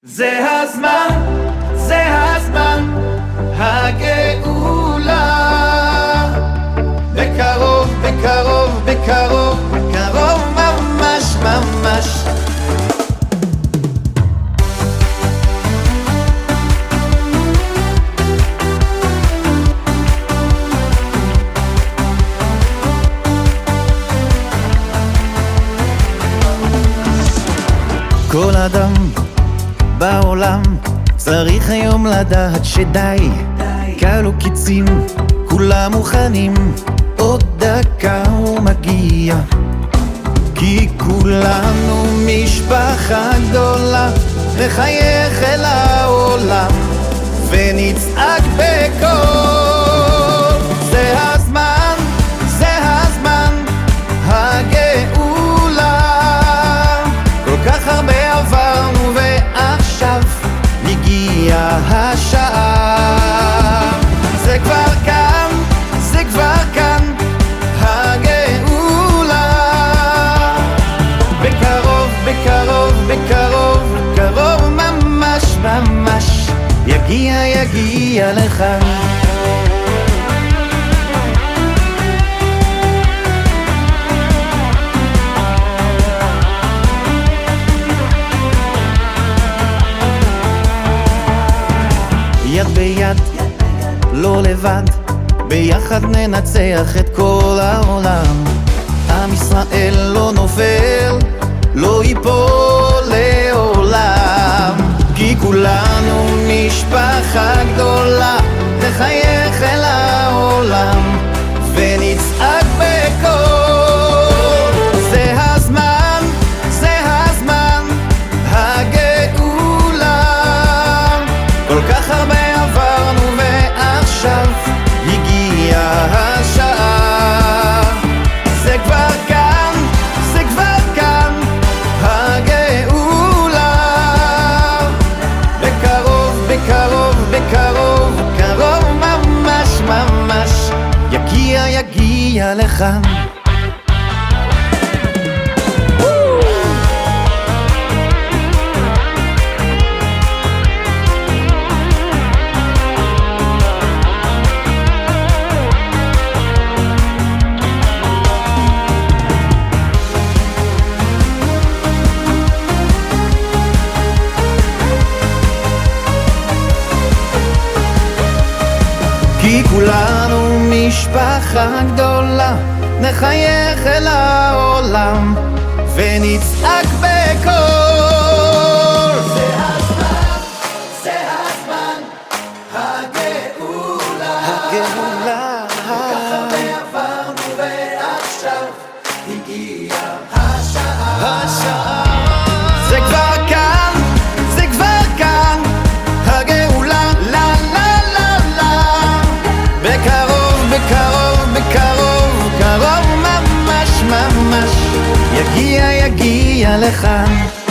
זה הזמן, זה הזמן, הגאולה. בקרוב, בקרוב, בקרוב, בקרוב ממש ממש. כל אדם בעולם צריך היום לדעת שדי, כלו קיצים, כולם מוכנים, עוד דקה הוא מגיע, כי כולנו משפחה גדולה, נחייך אל העולם ונצעק בקול. זה הזמן, זה הזמן, הגאולה. כל כך הרבה עברנו ועכשיו הגיעה השעה. זה כבר כאן, זה כבר כאן, הגאולה. בקרוב, בקרוב, בקרוב, קרוב ממש ממש, יגיע, יגיע לכאן. יד ביד, לא לבד, ביחד ננצח את כל העולם. עם ישראל לא נופל, לא ייפול לעולם, כי כולנו משפחה גדולה, נחייך אל העולם ונצעק בקול. זה הזמן, זה הזמן, הגאולה. כל כך הרבה עברנו ועכשיו הגיעה השעה. זה כבר כאן, זה כבר כאן, הגאולה. בקרוב, בקרוב, בקרוב, קרוב ממש ממש, יגיע, יגיע לכאן. כי כולנו משפחה גדולה, נחייך אל העולם ונצעק בקול. זה הזמן, זה הזמן, הגאולה. הגאולה. כך הרבה עברנו ועכשיו הגיעה השעה. השעה. זה כבר כאן, זה כבר כאן, הגאולה. לה לה לה לה. בקרוב, בקרוב, בקרוב, קרוב ממש ממש, יגיע, יגיע לכאן.